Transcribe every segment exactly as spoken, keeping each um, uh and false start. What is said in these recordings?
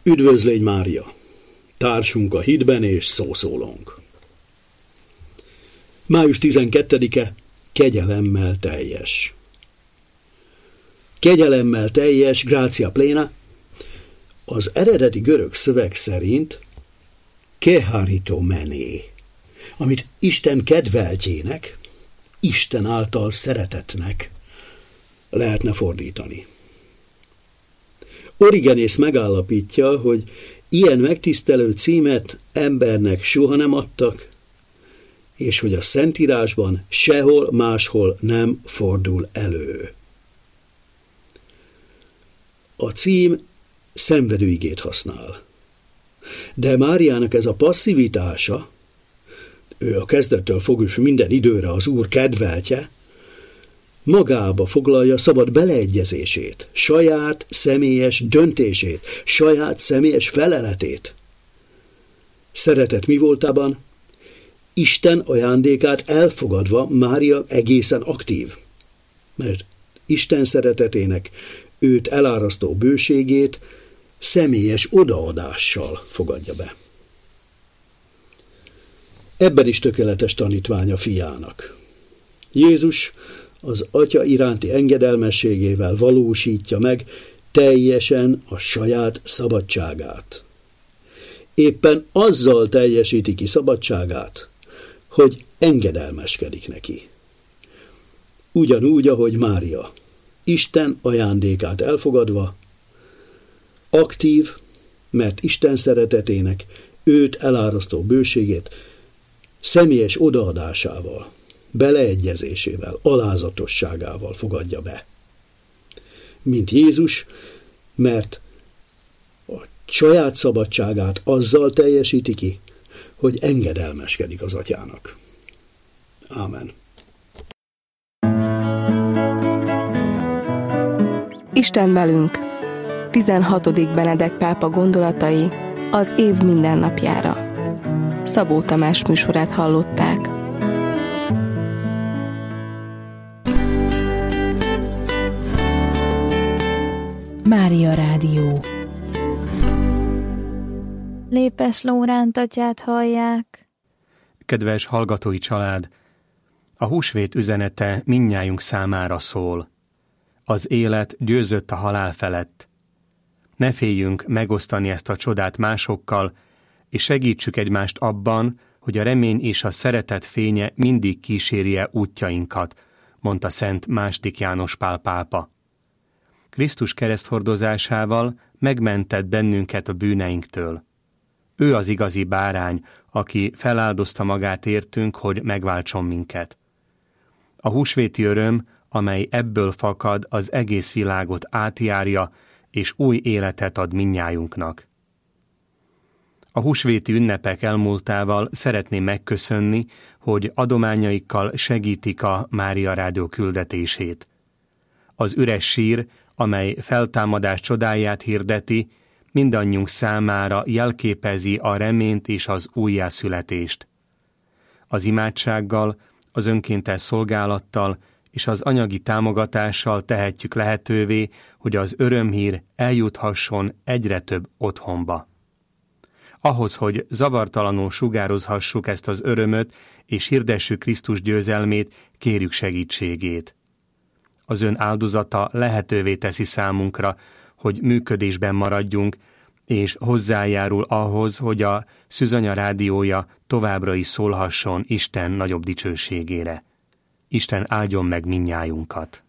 Üdvözlégy Mária, társunk a hitben és szószólónk. május tizenkettedike, kegyelemmel teljes. Kegyelemmel teljes, gratia plena, az eredeti görög szöveg szerint keharitomene, amit Isten kedveltjének, Isten által szeretetnek lehetne fordítani. Origenész megállapítja, hogy ilyen megtisztelő címet embernek soha nem adtak, és hogy a Szentírásban sehol máshol nem fordul elő. A cím szenvedőigét használ. De Máriának ez a passzivitása, ő a kezdettől fogva minden időre az Úr kedveltje, magába foglalja szabad beleegyezését, saját személyes döntését, saját személyes feleletét. Szeretet mi voltában? Isten ajándékát elfogadva Mária egészen aktív, mert Isten szeretetének őt elárasztó bőségét személyes odaadással fogadja be. Ebben is tökéletes tanítványa fiának. Jézus az Atya iránti engedelmességével valósítja meg teljesen a saját szabadságát. Éppen azzal teljesíti ki szabadságát, hogy engedelmeskedik neki. Ugyanúgy, ahogy Mária, Isten ajándékát elfogadva, aktív, mert Isten szeretetének őt elárasztó bőségét személyes odaadásával, beleegyezésével, alázatosságával fogadja be. Mint Jézus, mert a saját szabadságát azzal teljesíti ki, hogy engedelmeskedik az Atyának. Ámen. Isten velünk. tizenhatodik Benedek pápa gondolatai az év mindennapjára. Szabó Tamás műsorát hallották. Mária Rádió. Lépes Lóránt atyát hallják. Kedves hallgatói család, a húsvét üzenete mindnyájunk számára szól. Az élet győzött a halál felett. Ne féljünk megosztani ezt a csodát másokkal, és segítsük egymást abban, hogy a remény és a szeretet fénye mindig kísérje útjainkat, mondta Szent második János Pál pápa. Krisztus kereszthordozásával megmentett bennünket a bűneinktől. Ő az igazi bárány, aki feláldozta magát értünk, hogy megváltson minket. A húsvéti öröm, amely ebből fakad, az egész világot átjárja, és új életet ad mindnyájunknak. A húsvéti ünnepek elmúltával szeretném megköszönni, hogy adományaikkal segítik a Mária Rádió küldetését. Az üres sír, amely feltámadás csodáját hirdeti, mindannyiunk számára jelképezi a reményt és az újjászületést. Az imádsággal, az önkéntes szolgálattal és az anyagi támogatással tehetjük lehetővé, hogy az örömhír eljuthasson egyre több otthonba. Ahhoz, hogy zavartalanul sugározhassuk ezt az örömöt, és hirdessük Krisztus győzelmét, kérjük segítségét. Az ön áldozata lehetővé teszi számunkra, hogy működésben maradjunk, és hozzájárul ahhoz, hogy a Szűzanya rádiója továbbra is szólhasson Isten nagyobb dicsőségére. Isten áldjon meg mindnyájunkat.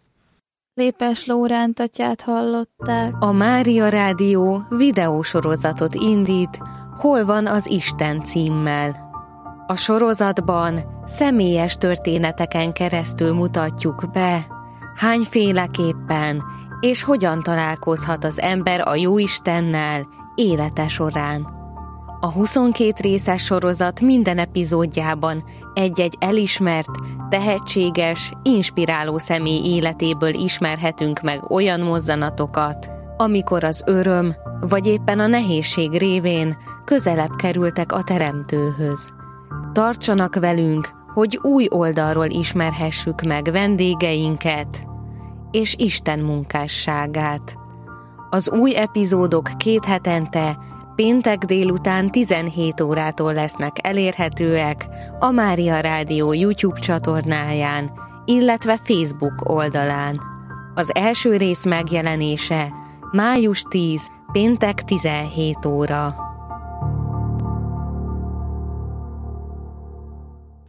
Lépes Lóránt atyát hallották. A Mária Rádió videósorozatot indít, Hol van az Isten címmel. A sorozatban személyes történeteken keresztül mutatjuk be, hányféleképpen és hogyan találkozhat az ember a Jóistennel élete során. A huszonkét részes sorozat minden epizódjában egy-egy elismert, tehetséges, inspiráló személy életéből ismerhetünk meg olyan mozzanatokat, amikor az öröm vagy éppen a nehézség révén közelebb kerültek a Teremtőhöz. Tartsanak velünk, hogy új oldalról ismerhessük meg vendégeinket és Isten munkásságát. Az új epizódok két hetente, péntek délután tizenhét órától lesznek elérhetőek a Mária Rádió YouTube csatornáján, illetve Facebook oldalán. Az első rész megjelenése május tíz, péntek tizenhét óra.